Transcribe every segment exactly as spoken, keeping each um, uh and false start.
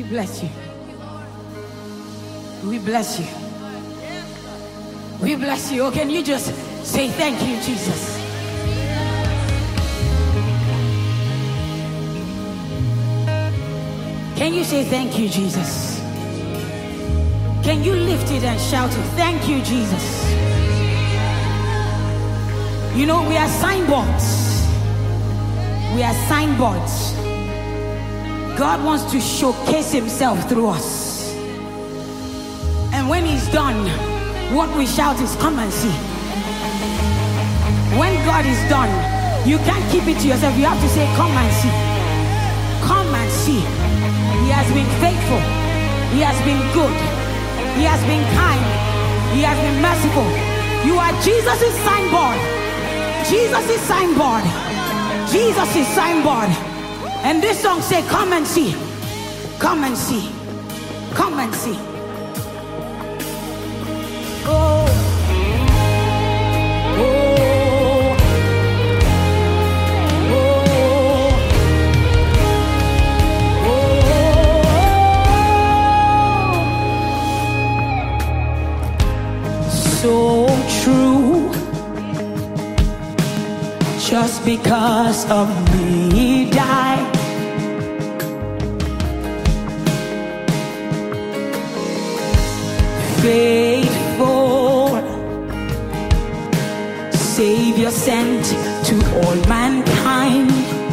bless you. We bless you. We bless you. Oh, can you just say thank you, Jesus? Can you say thank you, Jesus? Can you lift it and shout it? Thank you, Jesus. You know, we are signboards. We are signboards. God wants to showcase himself through us. And when he's done, what we shout is, come and see. When God is done, you can't keep it to yourself. You have to say, come and see. Come and see. He has been faithful. He has been good. He has been kind. He has been merciful. You are Jesus' signboard. Jesus' signboard. Jesus' signboard. And this song say, come and see. Come and see. Come and see. Oh. Oh. Oh. So true. Just because of me he died. Faithful Savior sent to all mankind.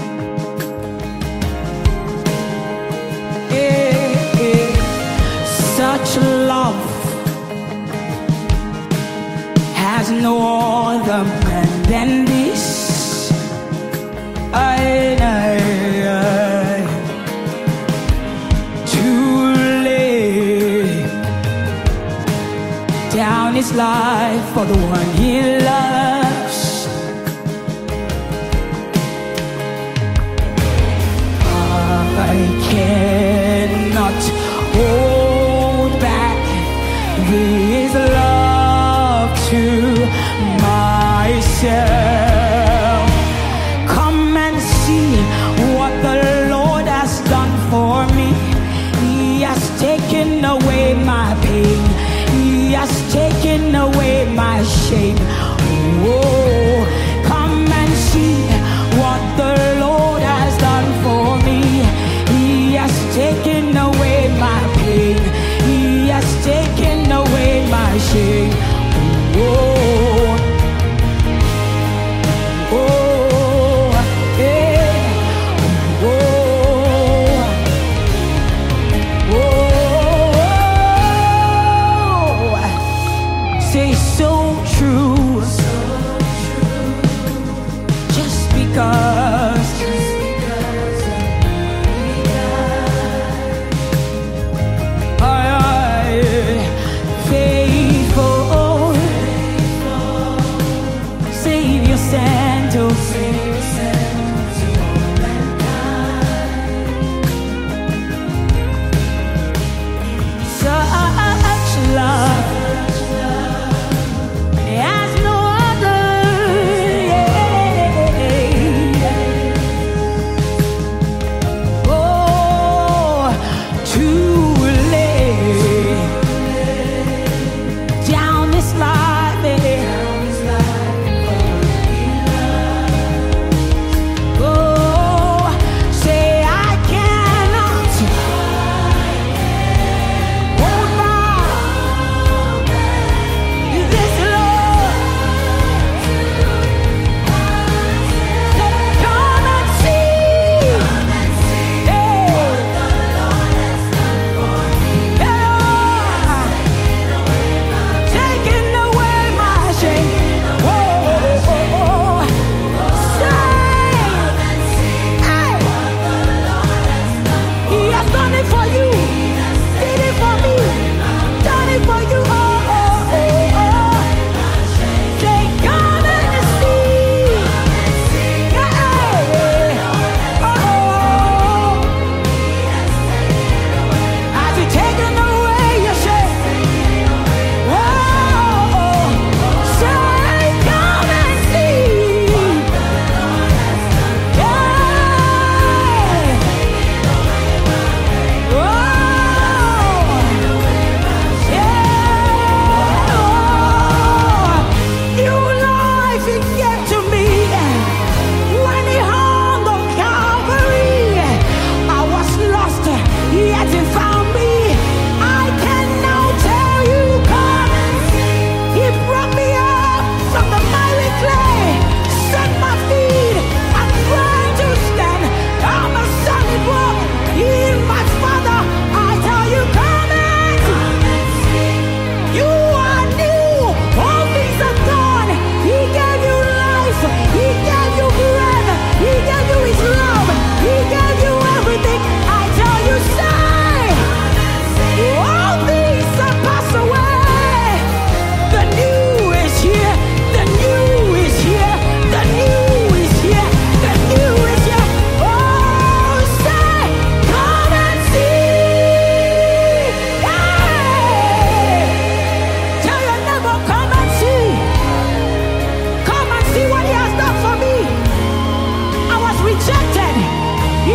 Eh, eh. Such love has no other man than this. I, I, I, to lay down his life for the one he loves. I cannot hold back this love to myself. Taken away my pain. He has taken away my shame.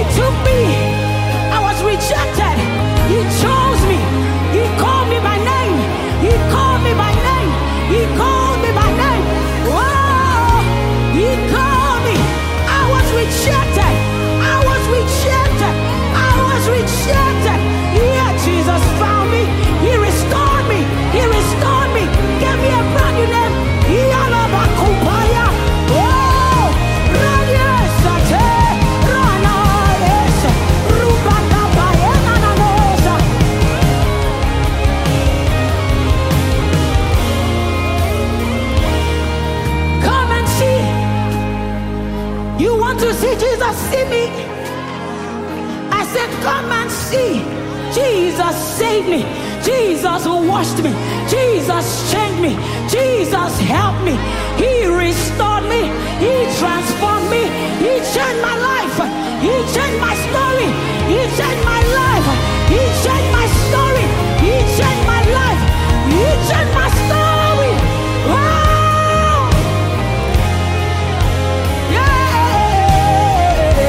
took me. I was rejected. He chose me. He called me by name. He called me by name. He called me by name. Whoa! He called me. I was rejected. I was rejected. I was rejected. Yeah, Jesus found me. He restored me. He restored me. Gave me a brand new name. Yalabakupaya. Whoa! Radiesate. Ranaes. Rubakabayananosa. Come and see. You want to see Jesus? See me. I said, come and see. Jesus saved me. Jesus washed me. Jesus changed me. Jesus helped me. He restored me. He transformed me. He changed my life. He changed my story. He changed my life. He changed my story. He changed my life. He changed my story. Wow! Yeah!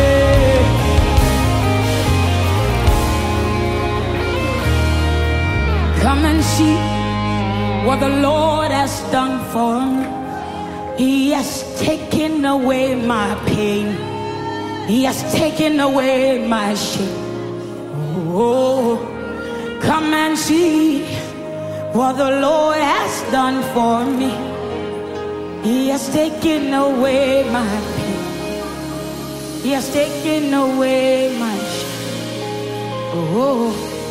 Come and see what the Lord has done for me. He has taken away my pain. He has taken away my shame. Oh, come and see what the Lord has done for me. He has taken away my pain. He has taken away my shame. Oh.